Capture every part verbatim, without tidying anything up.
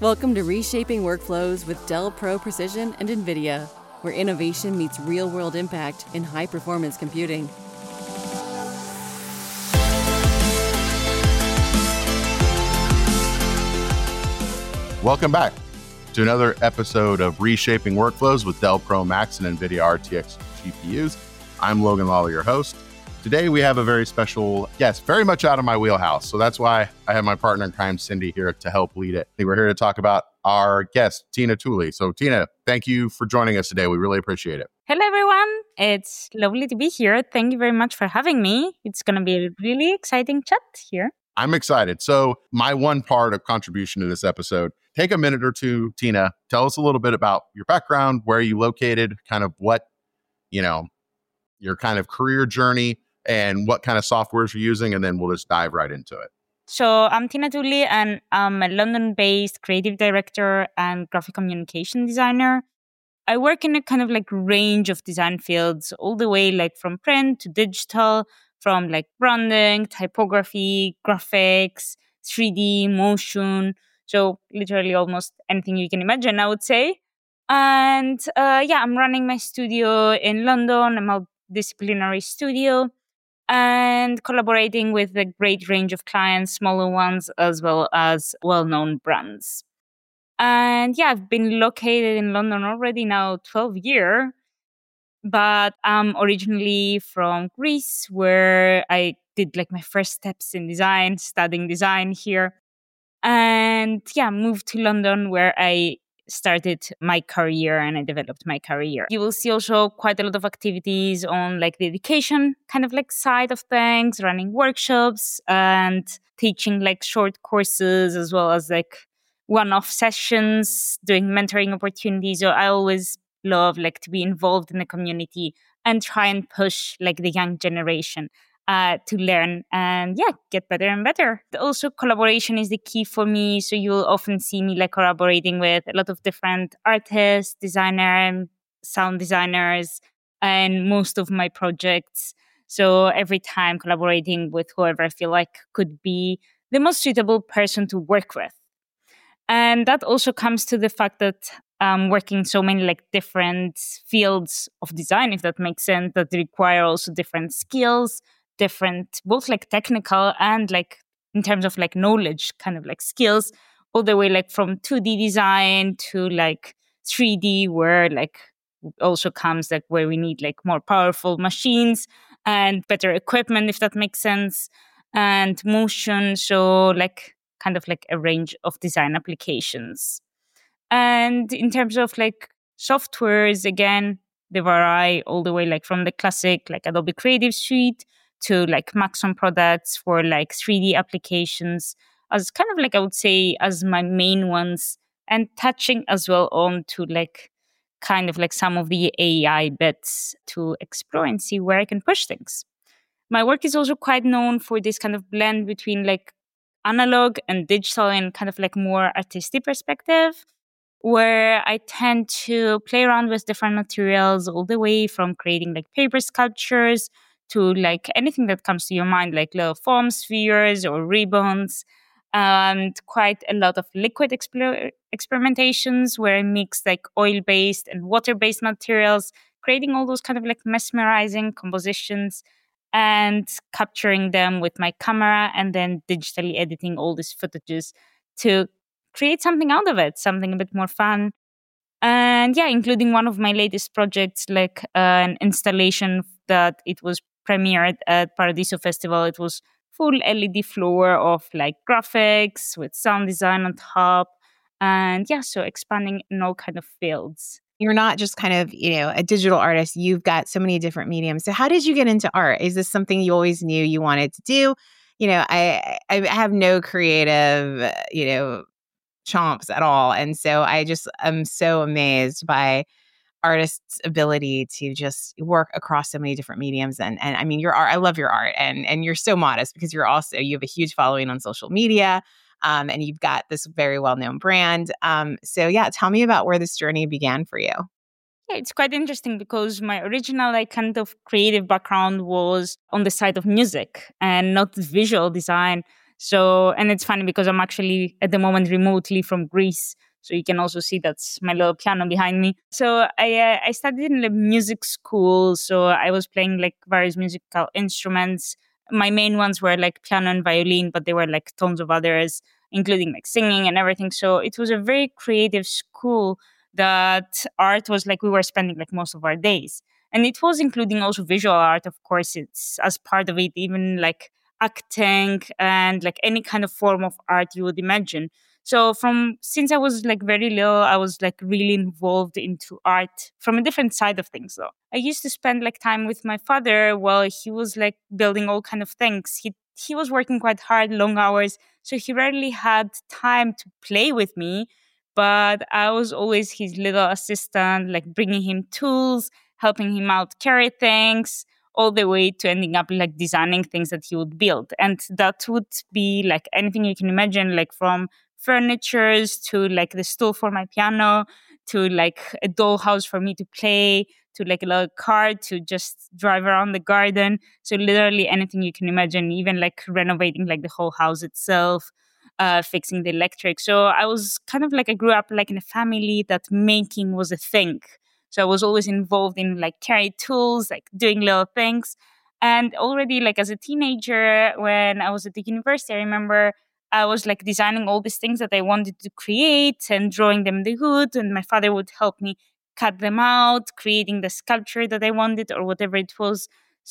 Welcome to Reshaping Workflows with Dell Pro Precision and NVIDIA, where innovation meets real-world impact in high-performance computing. Welcome back to another episode of Reshaping Workflows with Dell Pro Max and NVIDIA R T X G P Us. I'm Logan Lawler, your host. Today, we have a very special guest, very much out of my wheelhouse. So that's why I have my partner in crime, Cindy, here to help lead it. We're here to talk about our guest, Tina Tooley. So Tina, thank you for joining us today. We really appreciate it. Hello, everyone. It's lovely to be here. Thank you very much for having me. It's going to be a really exciting chat here. I'm excited. So my one part of contribution to this episode, take a minute or two, Tina, tell us a little bit about your background, where you located, kind of what, you know, your kind of career journey, and what kind of softwares you're using, and then we'll just dive right into it. So I'm Tina Tooley, and I'm a London-based creative director and graphic communication designer. I work in a kind of like range of design fields, all the way like from print to digital, from like branding, typography, graphics, three D, motion. So literally almost anything you can imagine, I would say. And uh, yeah, I'm running my studio in London, a multidisciplinary studio, and collaborating with a great range of clients, smaller ones, as well as well-known brands. And yeah, I've been located in London already now twelve years, but I'm originally from Greece, where I did like my first steps in design, studying design here. And yeah, moved to London, where I started my career and I developed my career. You will see also quite a lot of activities on like the education kind of like side of things, running workshops and teaching like short courses, as well as like one-off sessions, doing mentoring opportunities. So I always love like to be involved in the community and try and push like the young generation Uh, to learn and yeah, get better and better. Also, collaboration is the key for me. So you'll often see me like collaborating with a lot of different artists, designers, sound designers, and most of my projects. So every time collaborating with whoever I feel like could be the most suitable person to work with. And that also comes to the fact that I'm working so many like different fields of design, if that makes sense, that require also different skills, different, both like technical and like in terms of like knowledge, kind of like skills, all the way like from two D design to like three D, where like also comes like where we need like more powerful machines and better equipment, if that makes sense, and motion. So like kind of like a range of design applications. And in terms of like softwares, again, they vary all the way like from the classic like Adobe Creative Suite to like Maxon products for like three D applications, as kind of like I would say as my main ones, and touching as well on to like kind of like some of the A I bits to explore and see where I can push things. My work is also quite known for this kind of blend between like analog and digital and kind of like more artistic perspective, where I tend to play around with different materials, all the way from creating like paper sculptures to like anything that comes to your mind, like little foam spheres or ribbons, and quite a lot of liquid exper- experimentations where I mix like oil-based and water-based materials, creating all those kind of like mesmerizing compositions and capturing them with my camera and then digitally editing all these footages to create something out of it, something a bit more fun. And yeah, including one of my latest projects, like uh, an installation that it was premiered at Paradiso Festival. It was full L E D floor of like graphics with sound design on top. And yeah, so expanding in all kind of fields. You're not just kind of, you know, a digital artist. You've got so many different mediums. So how did you get into art? Is this something you always knew you wanted to do? You know, I I have no creative, you know, chomps at all. And so I just am so amazed by artists' ability to just work across so many different mediums. And and I mean, your art, I love your art. And and you're so modest because you're also, you have a huge following on social media. Um, and you've got this very well-known brand. Um, so yeah, tell me about where this journey began for you. Yeah, it's quite interesting because my original like kind of creative background was on the side of music and not visual design. So, and it's funny because I'm actually at the moment remotely from Greece. So you can also see that's my little piano behind me. So I uh, I studied in the music school. So I was playing like various musical instruments. My main ones were like piano and violin, but there were like tons of others, including like singing and everything. So it was a very creative school that art was like we were spending like most of our days. And it was including also visual art, of course, it's as part of it, even like acting and like any kind of form of art you would imagine. So from since I was like very little, I was like really involved into art from a different side of things though. I used to spend like time with my father while he was like building all kind of things. He he was working quite hard, long hours, so he rarely had time to play with me. But I was always his little assistant, like bringing him tools, helping him out carry things, all the way to ending up like designing things that he would build. And that would be like anything you can imagine, like from furnitures to like the stool for my piano to like a dollhouse for me to play to like a little car to just drive around the garden. So literally anything you can imagine, even like renovating like the whole house itself, uh, fixing the electric. So I was kind of like, I grew up like in a family that making was a thing. So I was always involved in like carry tools, like doing little things. And already like as a teenager, when I was at the university, I remember I was like designing all these things that I wanted to create and drawing them the wood. And my father would help me cut them out, creating the sculpture that I wanted or whatever it was.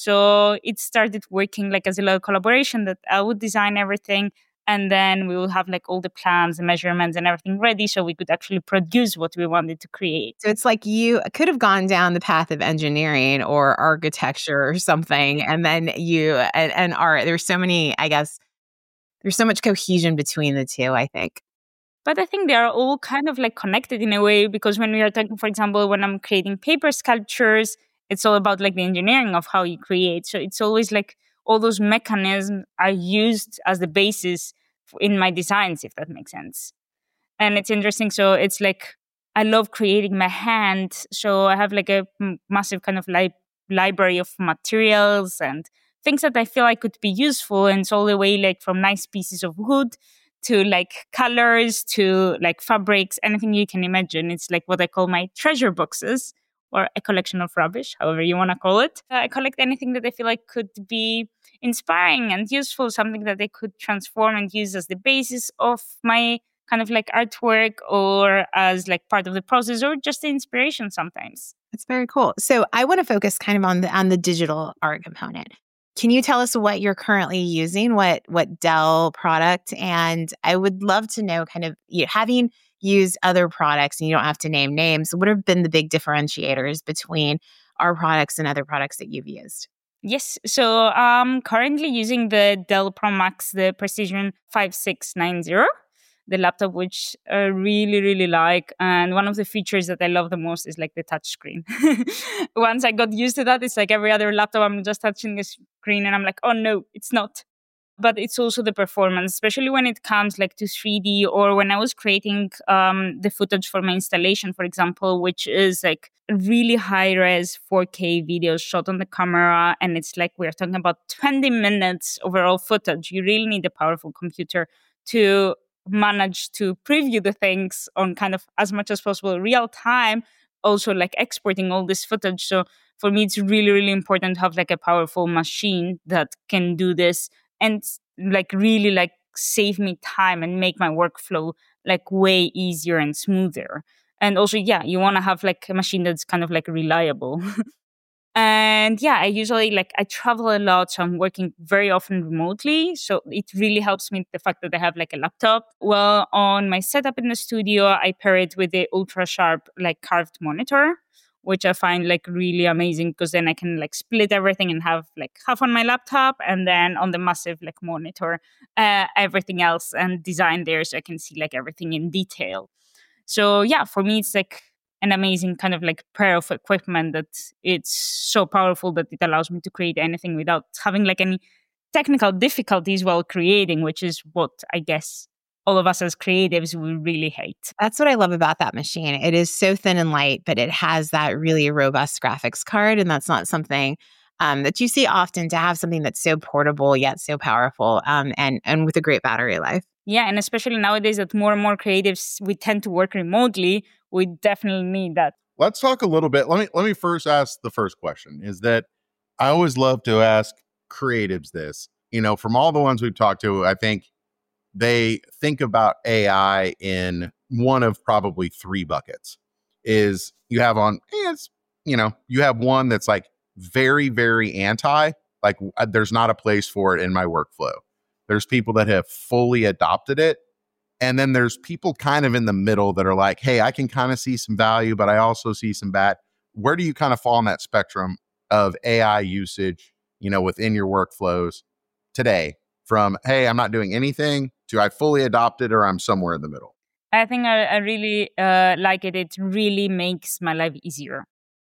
So it started working like as a little collaboration that I would design everything. And then we will have like all the plans, the measurements and everything ready so we could actually produce what we wanted to create. So it's like you could have gone down the path of engineering or architecture or something. And then you, and, and art, there's so many, I guess, there's so much cohesion between the two, I think. But I think they are all kind of like connected in a way because when we are talking, for example, when I'm creating paper sculptures, it's all about like the engineering of how you create. So it's always like all those mechanisms are used as the basis in my designs, if that makes sense. And it's interesting. So it's like, I love creating my hand. So I have like a m- massive kind of li- library of materials and things that I feel like could be useful. And it's all the way like from nice pieces of wood to like colors to like fabrics, anything you can imagine. It's like what I call my treasure boxes or a collection of rubbish, however you want to call it. Uh, I collect anything that I feel like could be inspiring and useful, something that I could transform and use as the basis of my kind of like artwork or as like part of the process or just the inspiration sometimes. That's very cool. So I want to focus kind of on the on the digital art component. Can you tell us what you're currently using, what what Dell product? And I would love to know kind of, you know, having used other products, and you don't have to name names, what have been the big differentiators between our products and other products that you've used? Yes, so I'm currently using the Dell Pro Max, the Precision five six nine zero, the laptop which I really, really like. And one of the features that I love the most is like the touch screen. Once I got used to that, it's like every other laptop, I'm just touching the screen and I'm like, oh no, it's not. But it's also the performance, especially when it comes like to three D or when I was creating um, the footage for my installation, for example, which is like really high res four K videos shot on the camera. And it's like we're talking about twenty minutes overall footage. You really need a powerful computer to manage to preview the things on kind of as much as possible real time, also like exporting all this footage. So for me, it's really, really important to have like a powerful machine that can do this and like really like save me time and make my workflow like way easier and smoother. And also, yeah, you want to have like a machine that's kind of like reliable. And yeah, I usually like I travel a lot, so I'm working very often remotely. So it really helps me the fact that I have like a laptop. Well, on my setup in the studio, I pair it with the ultra sharp like carved monitor, which I find like really amazing because then I can like split everything and have like half on my laptop and then on the massive like monitor, uh, everything else and design there so I can see like everything in detail. So yeah, for me, it's like an amazing kind of like pair of equipment that it's so powerful that it allows me to create anything without having like any technical difficulties while creating, which is what I guess all of us as creatives we really hate. That's what I love about that machine. It is so thin and light, but it has that really robust graphics card. And that's not something um, that you see often to have something that's so portable yet so powerful, um, and and with a great battery life. Yeah, and especially nowadays that more and more creatives, we tend to work remotely, we definitely need that. Let's talk a little bit. Let me let me first ask the first question is that I always love to ask creatives this. You know, from all the ones we've talked to, I think they think about A I in one of probably three buckets. Is you have on, it's, you know, you have one that's like very, very anti, like uh, there's not a place for it in my workflow. There's people that have fully adopted it. And then there's people kind of in the middle that are like, hey, I can kind of see some value, but I also see some bad. Where do you kind of fall on that spectrum of A I usage, you know, within your workflows today? From, hey, I'm not doing anything to I fully adopted or I'm somewhere in the middle? I think I, I really uh, like it. It really makes my life easier.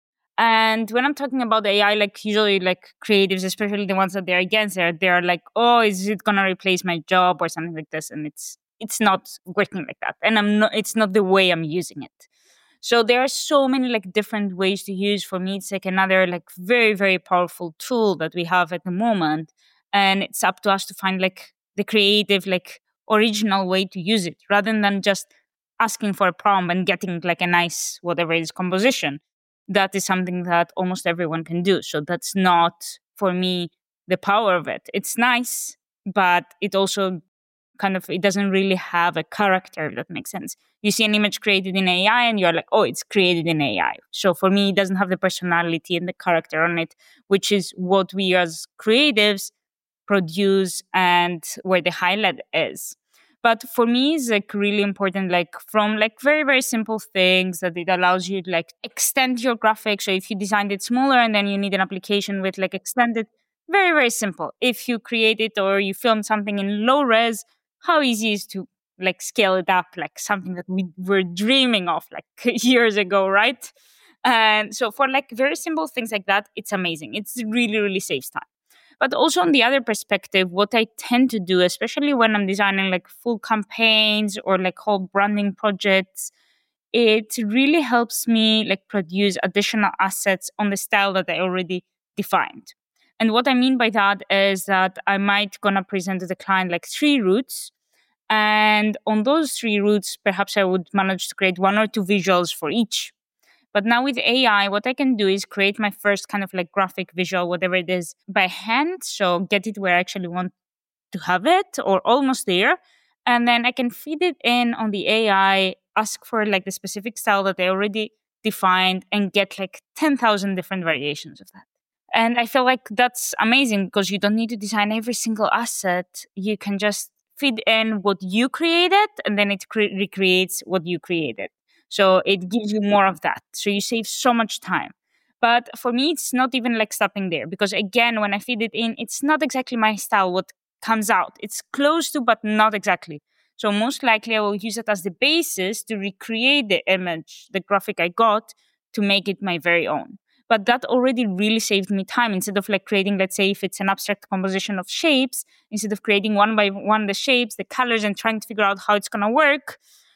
And when I'm talking about A I, like usually like creatives, especially the ones that they're against it, they're like, oh, is it going to replace my job or something like this? And it's it's not working like that. And I'm not, it's not the way I'm using it. So there are so many like different ways to use. For me, it's like another like very, very powerful tool that we have at the moment. And it's up to us to find like the creative, like original way to use it rather than just asking for a prompt and getting like a nice, whatever it is, composition. That is something that almost everyone can do. So that's not, for me, the power of it. It's nice, but it also kind of, it doesn't really have a character, if that makes sense. You see an image created in A I and you're like, oh, it's created in A I. So for me, it doesn't have the personality and the character on it, which is what we as creatives produce and where the highlight is. But for me, it's like really important, like from like very, very simple things that it allows you to like extend your graphics. So if you designed it smaller and then you need an application with like extended, very, very simple. If you create it or you film something in low res, how easy is to like scale it up, like something that we were dreaming of like years ago, right? And so for like very simple things like that, it's amazing. It's really, really saves time. But also on the other perspective, what I tend to do, especially when I'm designing like full campaigns or like whole branding projects, it really helps me like produce additional assets on the style that I already defined. And what I mean by that is that I might gonna present to the client like three routes. And on those three routes, perhaps I would manage to create one or two visuals for each. But now with A I, what I can do is create my first kind of like graphic visual, whatever it is, by hand. So get it where I actually want to have it or almost there. And then I can feed it in on the A I, ask for like the specific style that I already defined and get like ten thousand different variations of that. And I feel like that's amazing because you don't need to design every single asset. You can just feed in what you created and then it cre- recreates what you created. So it gives you more of that. So you save so much time. But for me, it's not even like stopping there because again, when I feed it in, it's not exactly my style, what comes out. It's close to, but not exactly. So most likely I will use it as the basis to recreate the image, the graphic I got to make it my very own. But that already really saved me time. Instead of like creating, let's say if it's an abstract composition of shapes, instead of creating one by one the shapes, the colors and trying to figure out how it's going to work,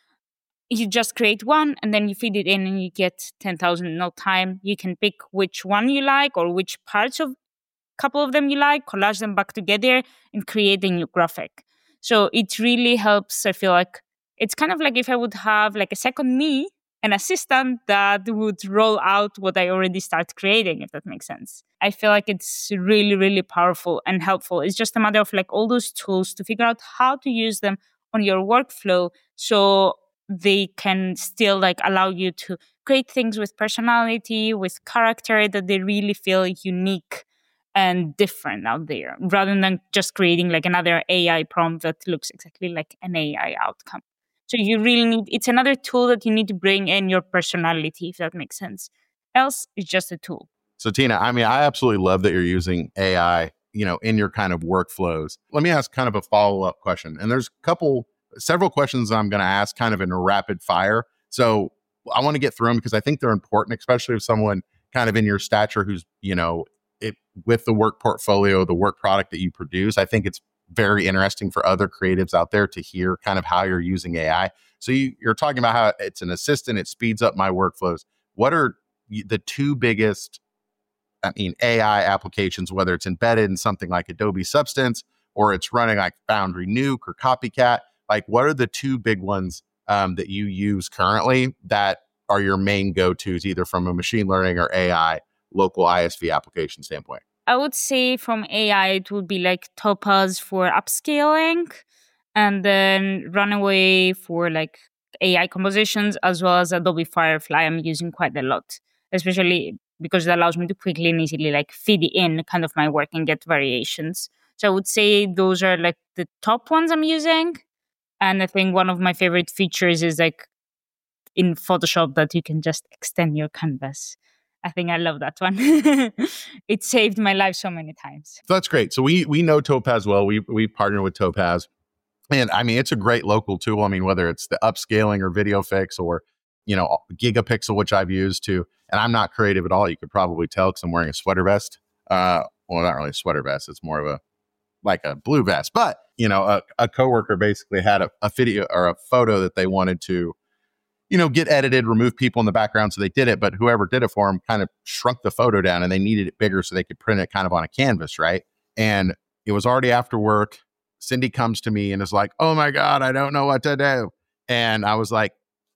you just create one and then you feed it in and you get ten thousand in no time. You can pick which one you like or which parts of a couple of them you like, collage them back together and create a new graphic. So it really helps. I feel like it's kind of like if I would have like a second me, an assistant that would roll out what I already start creating, if that makes sense. I feel like it's really, really powerful and helpful. It's just a matter of like all those tools to figure out how to use them on your workflow so they can still like allow you to create things with personality, with character that they really feel unique and different out there, rather than just creating like another A I prompt that looks exactly like an A I outcome. So you really need, it's another tool that you need to bring in your personality, if that makes sense. Else, it's just a tool. So Tina, I mean, I absolutely love that you're using A I, you know, in your kind of workflows. Let me ask kind of a follow-up question. And there's a couple several questions I'm going to ask kind of in a rapid fire. So I want to get through them because I think they're important, especially if someone kind of in your stature who's, you know, it with the work portfolio, the work product that you produce. I think it's very interesting for other creatives out there to hear kind of how you're using A I. So you, you're talking about how it's an assistant, it speeds up my workflows. What are the two biggest I mean, A I applications, whether it's embedded in something like Adobe Substance or it's running like Foundry Nuke or Copycat? Like, what are the two big ones um, that you use currently that are your main go-tos, either from a machine learning or A I local I S V application standpoint? I would say from A I, it would be like Topaz for upscaling, and then Runway for like A I compositions, as well as Adobe Firefly I'm using quite a lot, especially because it allows me to quickly and easily like feed in kind of my work and get variations. So I would say those are like the top ones I'm using. And I think one of my favorite features is like in Photoshop that you can just extend your canvas. I think I love that one. It saved my life so many times. So that's great. So we we know Topaz well. We we partner with Topaz. And I mean, it's a great local tool. I mean, whether it's the upscaling or video fix or, you know, Gigapixel, which I've used too. And I'm not creative at all. You could probably tell because I'm wearing a sweater vest. Uh, well, not really a sweater vest. It's more of a, like a blue vest. But, you know, a, a coworker basically had a, a video or a photo that they wanted to, you know, get edited, remove people in the background. So they did it. But whoever did it for them kind of shrunk the photo down and they needed it bigger so they could print it kind of on a canvas, right? And it was already after work. Cindy comes to me and is like, oh my God, I don't know what to do. And I was like,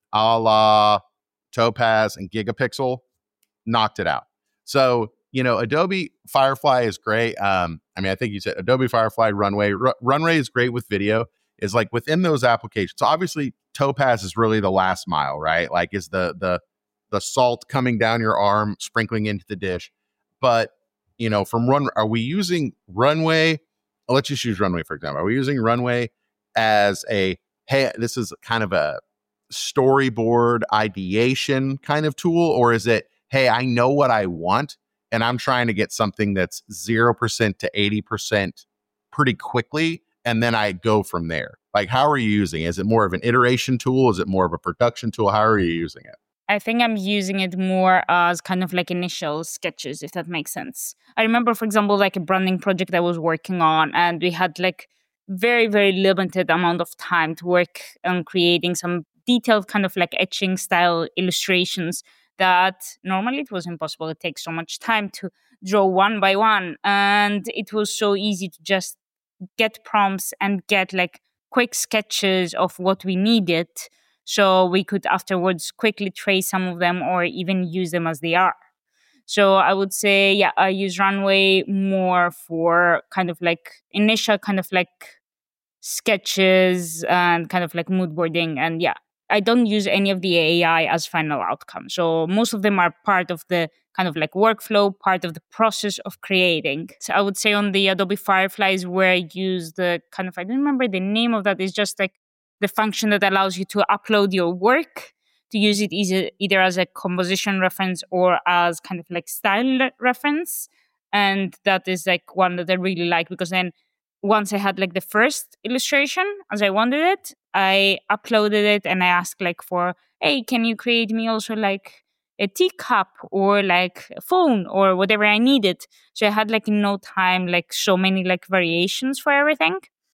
a la Topaz and Gigapixel, knocked it out. So, you know, Adobe Firefly is great. Um, I mean, I think you said Adobe Firefly, Runway. R- Runway is great with video, is like within those applications. So obviously Topaz is really the last mile, right? Like is the the the salt coming down your arm, sprinkling into the dish. But, you know, from Run, are we using Runway? Let's just use Runway, for example. Are we using Runway as a, hey, this is kind of a storyboard ideation kind of tool? Or is it, hey, I know what I want and I'm trying to get something that's zero percent to eighty percent pretty quickly, and then I go from there? Like, how are you using it? Is it more of an iteration tool? Is it more of a production tool? How are you using it? I think I'm using it more as kind of like initial sketches, if that makes sense. I remember, for example, like a branding project I was working on, and we had like very, very limited amount of time to work on creating some detailed kind of like etching style illustrations that normally it was impossible. It takes so much time to draw one by one. And it was so easy to just get prompts and get like quick sketches of what we needed, so we could afterwards quickly trace some of them or even use them as they are. So I would say, yeah, I use Runway more for kind of like initial kind of like sketches and kind of like mood boarding. And yeah, I don't use any of the A I as final outcome. So most of them are part of the kind of like workflow, part of the process of creating. So I would say on the Adobe Firefly is where I use the kind of, I don't remember the name of that. It's just like the function that allows you to upload your work, to use it either, either as a composition reference or as kind of like style reference. And that is like one that I really like, because then once I had like the first illustration as I wanted it, I uploaded it and I asked like for, hey, can you create me also like a teacup or like a phone or whatever I needed? So I had like in no time like so many like variations for everything.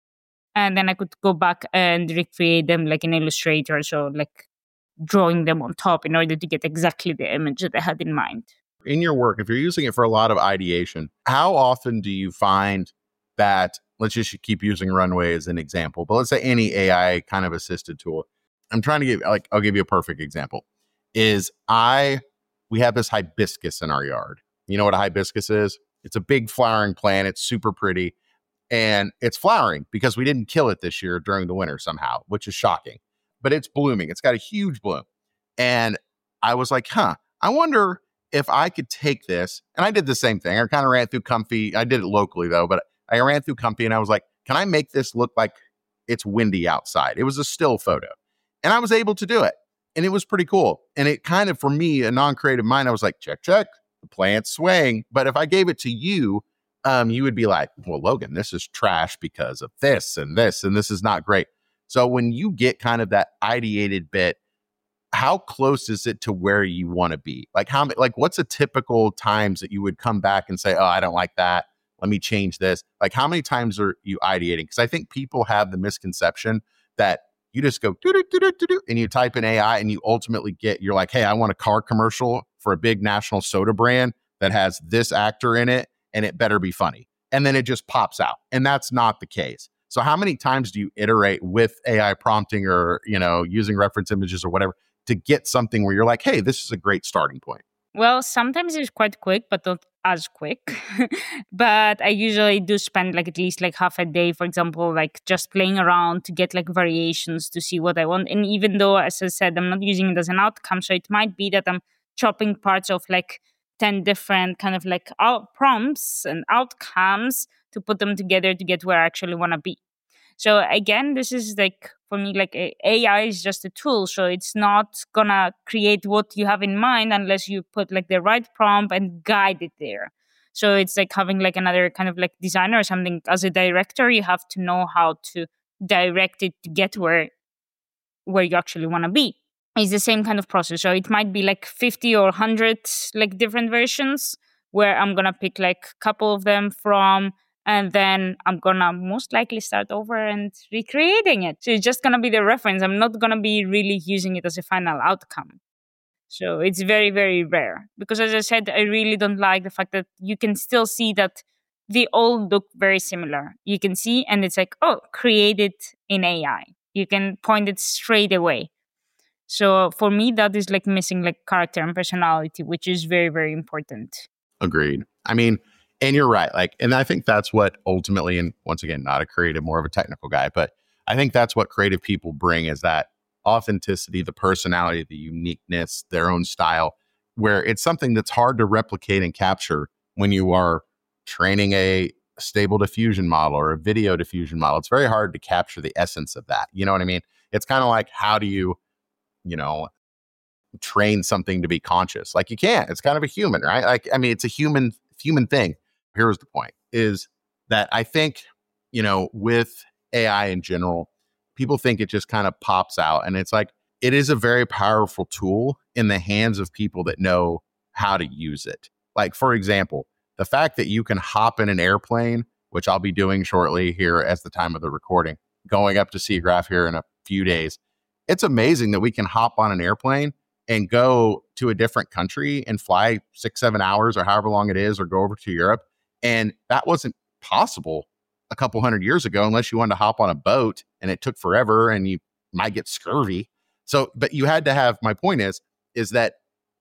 And then I could go back and recreate them like in Illustrator. So like drawing them on top in order to get exactly the image that I had in mind. In your work, if you're using it for a lot of ideation, how often do you find that, let's just keep using Runway as an example, but let's say any A I kind of assisted tool. I'm trying to give, like, I'll give you a perfect example. Is I, we have this hibiscus in our yard. You know what a hibiscus is? It's a big flowering plant. It's super pretty. And it's flowering because we didn't kill it this year during the winter somehow, which is shocking. But it's blooming. It's got a huge bloom. And I was like, huh, I wonder if I could take this. And I did the same thing. I kind of ran through Comfy. I did it locally though, but I ran through Comfy and I was like, can I make this look like it's windy outside? It was a still photo. And I was able to do it. And it was pretty cool. And it kind of, for me, a non-creative mind, I was like, check, check, the plant's swaying. But if I gave it to you, um, you would be like, well, Logan, this is trash because of this and this, and this is not great. So when you get kind of that ideated bit, how close is it to where you want to be? Like how, like what's a typical times that you would come back and say, oh, I don't like that. Let me change this. Like how many times are you ideating? Because I think people have the misconception that you just go doo-doo-doo-doo-doo, and you type in A I and you ultimately get, you're like, hey, I want a car commercial for a big national soda brand that has this actor in it and it better be funny. And then it just pops out. And that's not the case. So how many times do you iterate with A I prompting or, you know, using reference images or whatever to get something where you're like, hey, this is a great starting point? Well, sometimes it's quite quick, but not as quick. But I usually do spend like at least like half a day, for example, like just playing around to get like variations to see what I want. And even though, as I said, I'm not using it as an outcome, so it might be that I'm chopping parts of like ten different kind of like out prompts and outcomes to put them together to get where I actually want to be. So again, this is like, for me, like A I is just a tool. So it's not gonna create what you have in mind unless you put like the right prompt and guide it there. So it's like having like another kind of like designer or something. As a director, you have to know how to direct it to get where where you actually want to be. It's the same kind of process. So it might be like fifty or one hundred like different versions where I'm gonna pick like a couple of them from, and then I'm gonna most likely start over and recreating it. So it's just gonna be the reference. I'm not gonna be really using it as a final outcome. So it's very, very rare. Because as I said, I really don't like the fact that you can still see that they all look very similar. You can see, and it's like, oh, created in A I. You can point it straight away. So for me, that is like missing like character and personality, which is very, very important. Agreed. I mean, and you're right. Like, and I think that's what ultimately, and once again, not a creative, more of a technical guy, but I think that's what creative people bring, is that authenticity, the personality, the uniqueness, their own style, where it's something that's hard to replicate and capture when you are training a stable diffusion model or a video diffusion model. It's very hard to capture the essence of that. You know what I mean? It's kind of like, how do you, you know, train something to be conscious? Like, you can't. It's kind of a human, right? Like, I mean, it's a human human thing. Here's the point, is that I think, you know, with A I in general, people think it just kind of pops out. And it's like, it is a very powerful tool in the hands of people that know how to use it. Like, for example, the fact that you can hop in an airplane, which I'll be doing shortly here as the time of the recording, going up to SIGGRAPH here in a few days. It's amazing that we can hop on an airplane and go to a different country and fly six, seven hours or however long it is, or go over to Europe. And that wasn't possible a couple hundred years ago, unless you wanted to hop on a boat, and it took forever and you might get scurvy. So, but you had to have, my point is, is that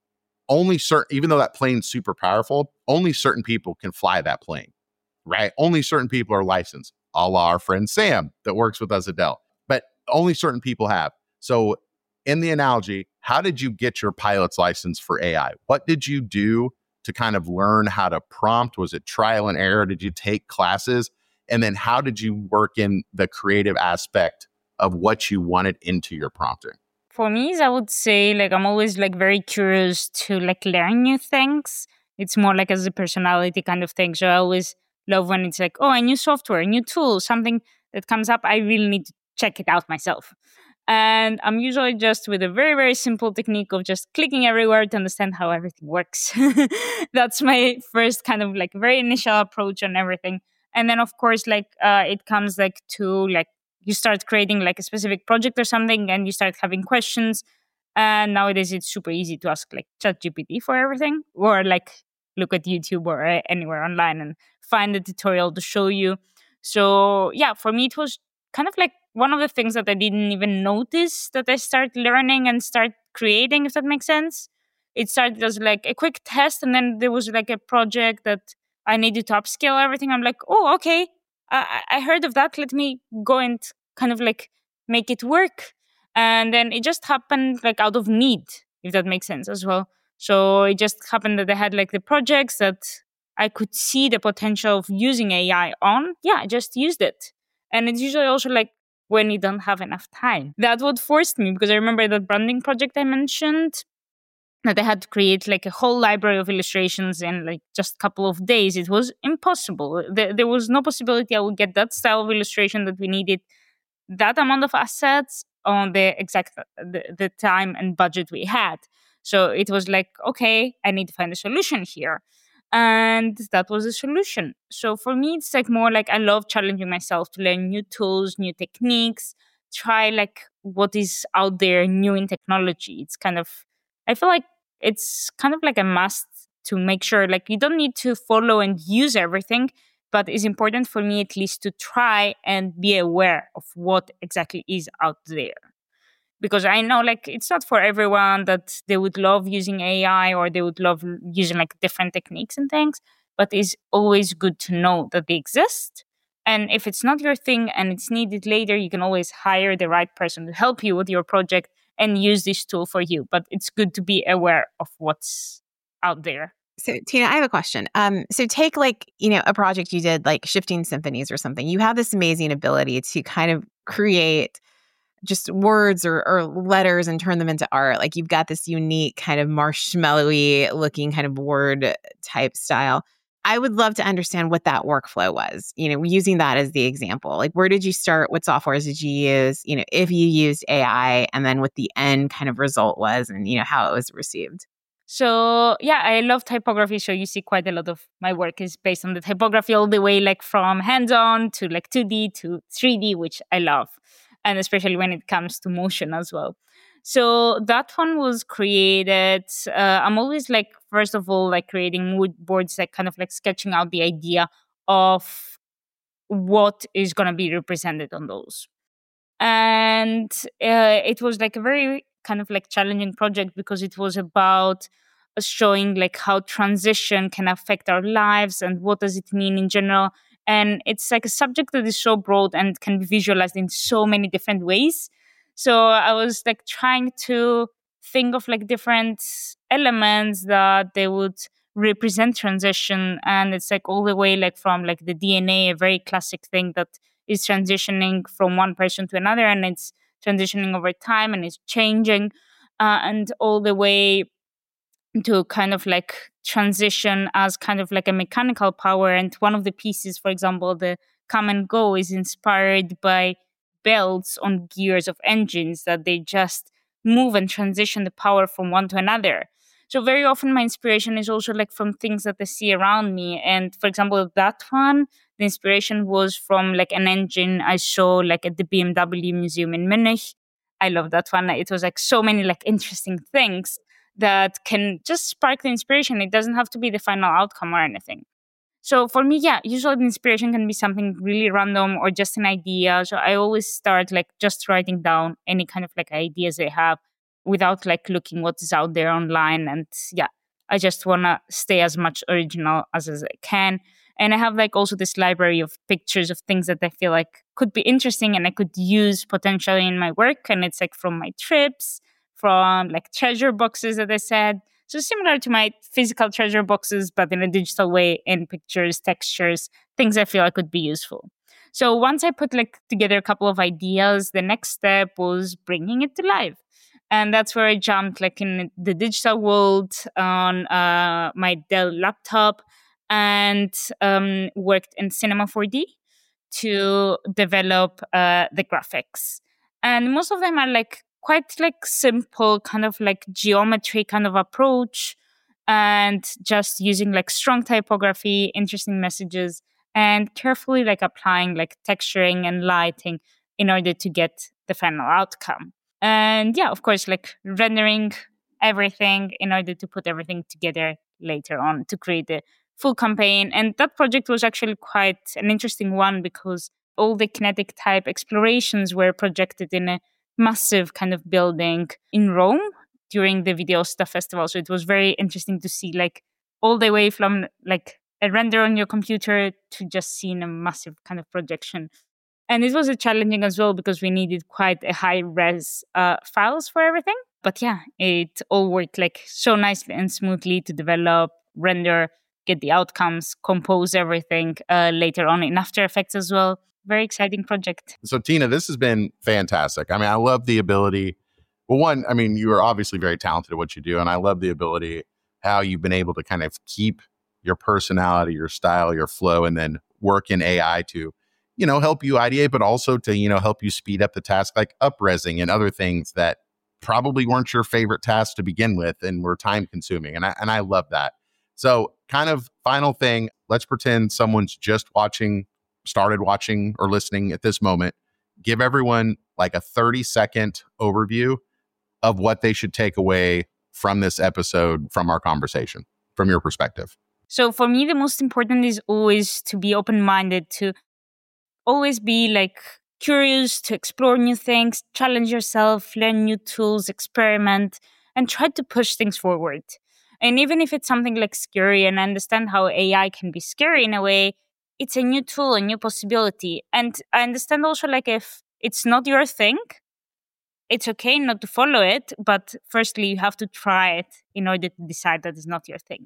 only certain, even though that plane's super powerful, only certain people can fly that plane, right? Only certain people are licensed, a la our friend Sam that works with us at Dell, but only certain people have. So in the analogy, how did you get your pilot's license for A I? What did you do to kind of learn how to prompt? Was it trial and error? Did you take classes? And then how did you work in the creative aspect of what you wanted into your prompting? For me, I would say like I'm always like very curious to like learn new things. It's more like as a personality kind of thing. So I always love when it's like, oh, a new software, a new tool, something that comes up. I really need to check it out myself. And I'm usually just with a very, very simple technique of just clicking everywhere to understand how everything works. That's my first kind of like very initial approach on everything. And then, of course, like uh, it comes like to like you start creating like a specific project or something, and you start having questions. And nowadays it's super easy to ask like ChatGPT for everything, or like look at YouTube or uh, anywhere online and find a tutorial to show you. So yeah, for me, it was kind of like one of the things that I didn't even notice that I start learning and start creating, if that makes sense. It started as like a quick test, and then there was like a project that I needed to upscale everything. I'm like, oh, okay, I, I heard of that. Let me go and kind of like make it work. And then it just happened like out of need, if that makes sense as well. So it just happened that I had like the projects that I could see the potential of using A I on. Yeah, I just used it. And it's usually also like when you don't have enough time. That's what forced me, because I remember that branding project I mentioned, that I had to create like a whole library of illustrations in like just a couple of days. It was impossible. There, there was no possibility I would get that style of illustration that we needed, that amount of assets on the exact the, the time and budget we had. So it was like, okay, I need to find a solution here. And that was the solution. So for me, it's like more like I love challenging myself to learn new tools, new techniques, try like what is out there new in technology. It's kind of, I feel like it's kind of like a must to make sure like you don't need to follow and use everything, but it's important for me at least to try and be aware of what exactly is out there. Because I know like it's not for everyone that they would love using A I or they would love using like different techniques and things, but it's always good to know that they exist. And if it's not your thing and it's needed later, you can always hire the right person to help you with your project and use this tool for you. But it's good to be aware of what's out there. So Tina, I have a question. Um, so take like, you know, a project you did like Shifting Symphonies or something. You have this amazing ability to kind of create just words or, or letters and turn them into art. Like you've got this unique kind of marshmallowy looking kind of word type style. I would love to understand what that workflow was, you know, using that as the example. Like, where did you start? What softwares did you use? You know, if you used A I, and then what the end kind of result was and, you know, how it was received. So, yeah, I love typography. So you see quite a lot of my work is based on the typography all the way like from hands-on to like two D to three D, which I love. And especially when it comes to motion as well. So that one was created. Uh, I'm always like, first of all, like creating mood boards, like kind of like sketching out the idea of what is going to be represented on those. And uh, it was like a very kind of like challenging project because it was about showing like how transition can affect our lives and what does it mean in general. And it's like a subject that is so broad and can be visualized in so many different ways. So I was like trying to think of like different elements that they would represent transition. And it's like all the way like from like the D N A, a very classic thing that is transitioning from one person to another. And it's transitioning over time and it's changing. Uh, and all the way to kind of like transition as kind of like a mechanical power. And one of the pieces, for example, the Come and Go is inspired by belts on gears of engines that they just move and transition the power from one to another. So very often my inspiration is also like from things that I see around me. And for example, that one, the inspiration was from like an engine I saw like at the B M W museum in Munich. I love that one. It was like so many like interesting things that can just spark the inspiration. It doesn't have to be the final outcome or anything. So for me, yeah, usually the inspiration can be something really random or just an idea. So I always start like just writing down any kind of like ideas I have without like looking what is out there online. And yeah, I just want to stay as much original as, as I can. And I have like also this library of pictures of things that I feel like could be interesting and I could use potentially in my work. And it's like from my trips, from like treasure boxes that I said. So similar to my physical treasure boxes, but in a digital way, in pictures, textures, things I feel like could be useful. So once I put like together a couple of ideas, the next step was bringing it to life. And that's where I jumped like in the digital world on uh, my Dell laptop and um, worked in Cinema four D to develop uh, the graphics. And most of them are like quite like simple kind of like geometry kind of approach and just using like strong typography, interesting messages, and carefully like applying like texturing and lighting in order to get the final outcome. And yeah, of course, like rendering everything in order to put everything together later on to create the full campaign. And that project was actually quite an interesting one because all the kinetic type explorations were projected in a massive kind of building in Rome during the Videosta festival. So it was very interesting to see like all the way from like a render on your computer to just seeing a massive kind of projection. And it was a challenging as well because we needed quite a high res uh, files for everything. But yeah, it all worked like so nicely and smoothly to develop, render, get the outcomes, compose everything uh, later on in After Effects as well. Very exciting project. So Tina, this has been fantastic. I mean, I love the ability. Well, one, I mean, you are obviously very talented at what you do. And I love the ability, how you've been able to kind of keep your personality, your style, your flow, and then work in A I to, you know, help you ideate, but also to, you know, help you speed up the task, like up-resing and other things that probably weren't your favorite tasks to begin with and were time consuming. And I, and I love that. So kind of final thing, let's pretend someone's just watching started watching or listening at this moment. Give everyone like a thirty second overview of what they should take away from this episode, from our conversation. from your perspective? So for me, the most important is always to be open-minded, to always be like curious, to explore new things, challenge yourself, learn new tools, experiment, and try to push things forward. And even if it's something like scary, and I understand how A I can be scary in a way, it's a new tool, a new possibility. And I understand also, like, if it's not your thing, it's okay not to follow it. But firstly, you have to try it in order to decide that it's not your thing.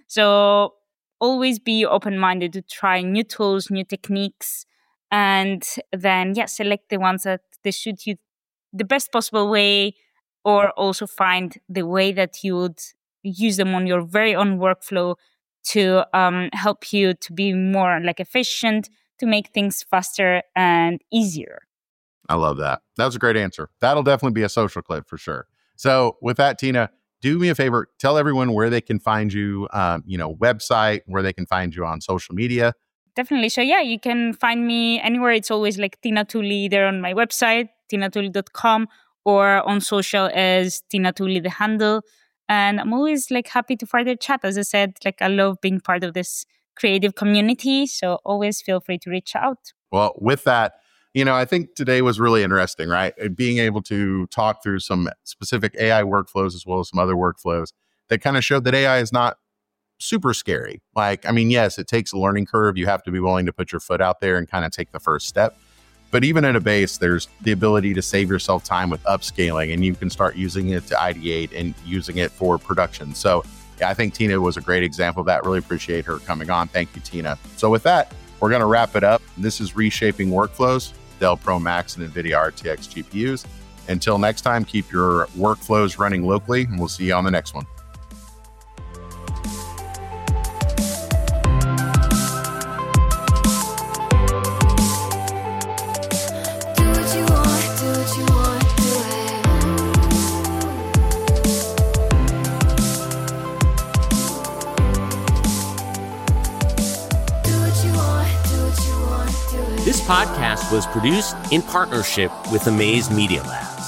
So always be open-minded to try new tools, new techniques, and then, yeah, select the ones that they suit you the best possible way, or also find the way that you would use them on your very own workflow to um, help you to be more like efficient, to make things faster and easier. I love that. That was a great answer. That'll definitely be a social clip for sure. So with that, Tina, do me a favor, tell everyone where they can find you, um, you know, website, where they can find you on social media. Definitely. So yeah, you can find me anywhere. It's always like Tina Tully, either on my website, tina tully dot com, or on social as Tina Tully, the handle. And I'm always like happy to further chat. As I said, like I love being part of this creative community. So always feel free to reach out. Well, with that, you know, I think today was really interesting, right? Being able to talk through some specific A I workflows as well as some other workflows that kind of showed that A I is not super scary. Like, I mean, yes, it takes a learning curve. You have to be willing to put your foot out there and kind of take the first step. But even at a base, there's the ability to save yourself time with upscaling, and you can start using it to ideate and using it for production. So yeah, I think Tina was a great example of that. Really appreciate her coming on. Thank you, Tina. So with that, we're going to wrap it up. This is Reshaping Workflows, Dell Pro Max and NVIDIA R T X G P Us. Until next time, keep your workflows running locally, and we'll see you on the next one. This podcast was produced in partnership with Amaze Media Labs.